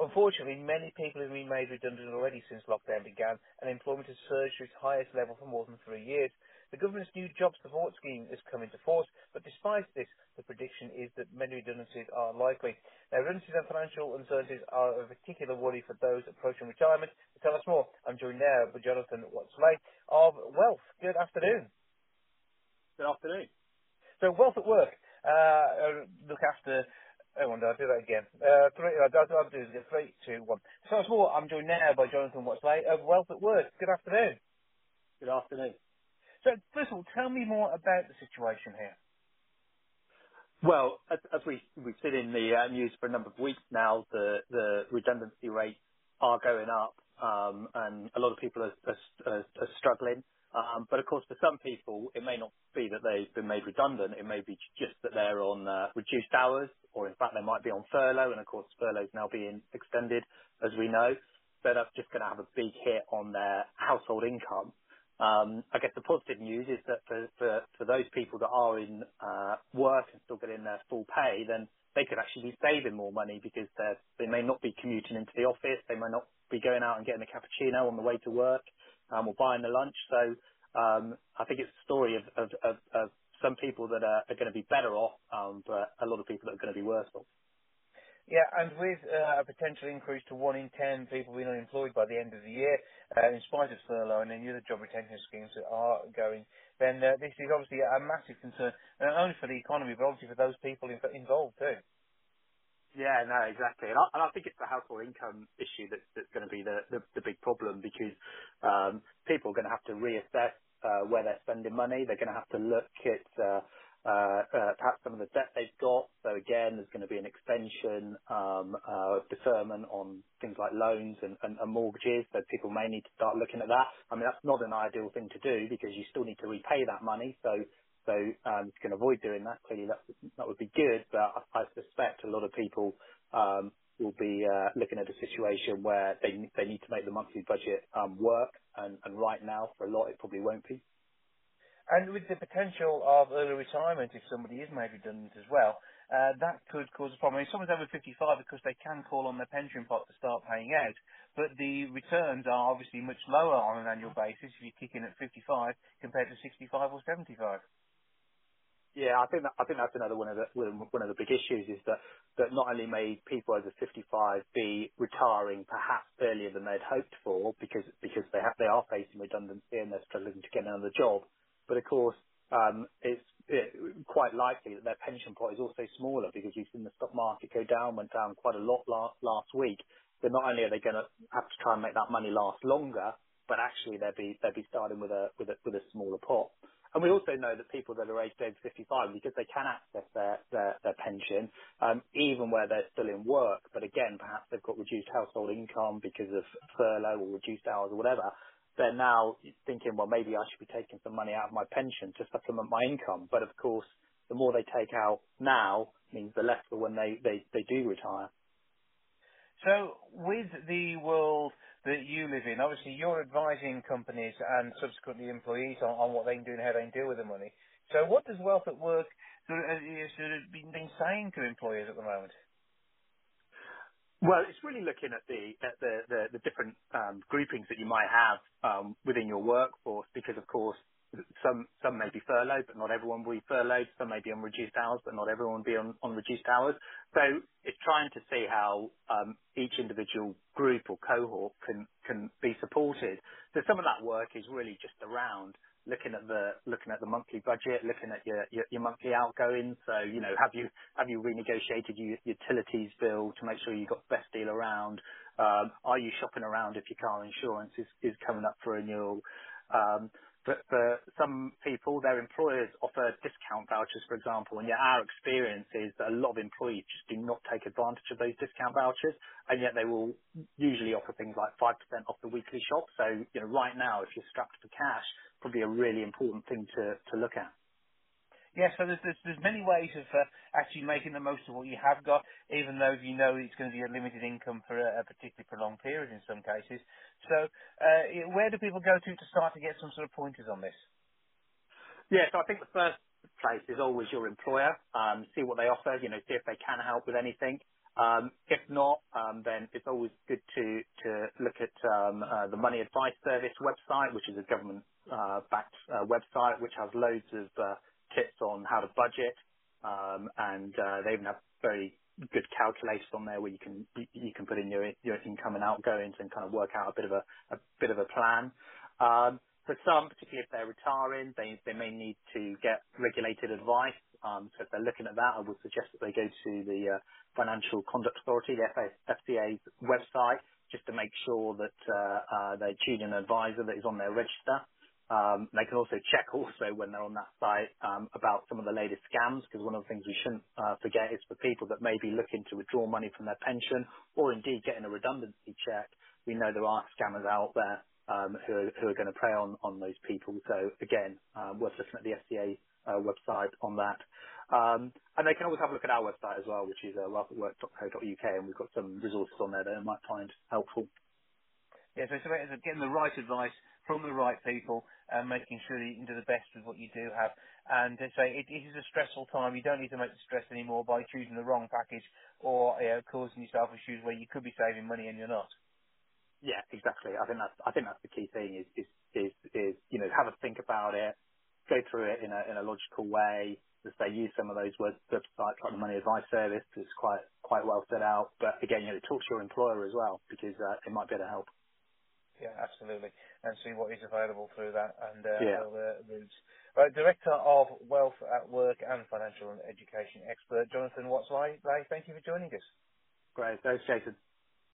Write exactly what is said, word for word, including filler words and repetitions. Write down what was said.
Unfortunately, many people have been made redundant already since lockdown began, and employment has surged to its highest level for more than three years. The government's new job support scheme has come into force, but despite this, the prediction is that many redundancies are likely. Now, redundancies and financial uncertainties are a particular worry for those approaching retirement. To tell us more, I'm joined now by Jonathan Watsley of Wealth. Good afternoon. Good afternoon. So, Wealth at Work. Uh, look after... Oh, no, I'll do that again. Uh, three, I'll, I'll I'll do it again. Three, two, one. So, once more, I'm joined now by Jonathan Watsley of Wealth at Work. Good afternoon. Good afternoon. So, first of all, tell me more about the situation here. Well, as, as we, we've seen in the uh, news for a number of weeks now, the, the redundancy rates are going up, um, and a lot of people are, are, are, are struggling. Um, but of course, for some people, it may not be that they've been made redundant. It may be just that they're on uh, reduced hours, or in fact, they might be on furlough. And of course, furlough is now being extended, as we know. So that's just going to have a big hit on their household income. Um, I guess the positive news is that for, for, for those people that are in uh, work and still getting their full pay, then they could actually be saving more money because they they may not be commuting into the office, they may not be going out and getting a cappuccino on the way to work, um, or buying the lunch. So um, I think it's a story of, of, of, of some people that are, are going to be better off, um, but a lot of people that are going to be worse off. Yeah, and with uh, a potential increase to one in ten people being unemployed by the end of the year, uh, in spite of furlough and any other job retention schemes that are going, then uh, this is obviously a massive concern, not only for the economy, but obviously for those people in, involved too. Yeah, no, exactly. And I, and I think it's the household income issue that's, that's going to be the, the, the big problem because um, people are going to have to reassess uh, where they're spending money. They're going to have to look at uh, uh, uh, perhaps some of the debt they've got. So again, there's going to be an extension, um, uh, deferment on things like loans and, and, and mortgages. So people may need to start looking at that. I mean, that's not an ideal thing to do because you still need to repay that money. So so um, if you can avoid doing that, clearly that, that would be good. But I, I suspect a lot of people um, will be uh, looking at a situation where they they need to make the monthly budget um, work. And, and right now, for a lot, it probably won't be. And with the potential of early retirement, if somebody is made redundant as well, uh, that could cause a problem. If someone's over fifty-five, of course, they can call on their pension pot to start paying out, but the returns are obviously much lower on an annual basis if you kick in at fifty-five compared to sixty-five or seventy-five. Yeah, I think that, I think that's another one of the one of the big issues is that that not only may people over fifty-five be retiring perhaps earlier than they'd hoped for because because they have they are facing redundancy and they're struggling to get another job, but of course um, it's it, quite likely that their pension pot is also smaller because you've seen the stock market go down, went down quite a lot last last week. So not only are they going to have to try and make that money last longer, but actually they'll be they'll be starting with a with a with a smaller pot. And we also know that people that are aged over fifty-five, because they can access their, their, their pension, um, even where they're still in work, but again, perhaps they've got reduced household income because of furlough or reduced hours or whatever, they're now thinking, well, maybe I should be taking some money out of my pension to supplement my income. But of course, the more they take out now means the less for when they, they, they do retire. So with the world that you live in, obviously you're advising companies and subsequently employees on, on what they can do and how they can deal with the money. So what does Wealth at Work sort of, uh, sort of been, been saying to employers at the moment? Well, it's really looking at the at the the, the different um, groupings that you might have um, within your workforce, because of course some some may be furloughed, but not everyone will be furloughed. Some may be on reduced hours, but not everyone will be on, on reduced hours. So it's trying to see how um, each individual group or cohort can can be supported. So some of that work is really just around looking at the looking at the monthly budget, looking at your your, your monthly outgoings. So you know, have you have you renegotiated your utilities bill to make sure you got the best deal around? Um, are you shopping around if your car insurance is is coming up for renewal? Um, but for some people, their employers offer discount vouchers, for example, and yet our experience is that a lot of employees just do not take advantage of those discount vouchers, and yet they will usually offer things like five percent off the weekly shop. So, you know, right now, if you're strapped for cash, probably a really important thing to, to look at. Yeah, so there's, there's, there's many ways of uh, actually making the most of what you have got, even though you know it's going to be a limited income for a, a particularly prolonged period in some cases. So uh, where do people go to to start to get some sort of pointers on this? Yeah, so I think the first place is always your employer. Um, see what they offer, you know, see if they can help with anything. Um, if not, um, then it's always good to, to look at um, uh, the Money Advice Service website, which is a government-backed uh, website, which has loads of uh, tips on how to budget, um, and uh, they even have very good calculators on there where you can you, you can put in your your income and outgoings and kind of work out a bit of a, a bit of a plan. Um, for some, particularly if they're retiring, they they may need to get regulated advice. Um, so if they're looking at that, I would suggest that they go to the uh, Financial Conduct Authority, the F C A's website, just to make sure that uh, uh, they're choosing an advisor that is on their register. Um, they can also check also when they're on that site um, about some of the latest scams, because one of the things we shouldn't uh, forget is for people that may be looking to withdraw money from their pension or indeed getting a redundancy check, we know there are scammers out there um, who, are, who are going to prey on, on those people. So again, uh, worth looking at the F C A uh, website on that. Um, and they can always have a look at our website as well, which is uh, wealth at work dot co dot U K, and we've got some resources on there that they might find helpful. Yeah, so it's about it's getting the right advice from the right people and making sure that you can do the best with what you do have. And to say it, it is a stressful time. You don't need to make the stress anymore by choosing the wrong package or you know, causing yourself issues where you could be saving money and you're not. Yeah, exactly. I think that's I think that's the key thing is is is, is you know have a think about it, go through it in a in a logical way. As they use some of those web- websites like the Money Advice Service, it's quite quite well set out. But again, you know, talk to your employer as well because uh, it might be able to help. Yeah, absolutely. And see what is available through that and uh, Yeah, other routes. Right, Director of Wealth at Work and Financial and Education Expert, Jonathan Watts-Lay, thank you for joining us. great. Thanks, Jason.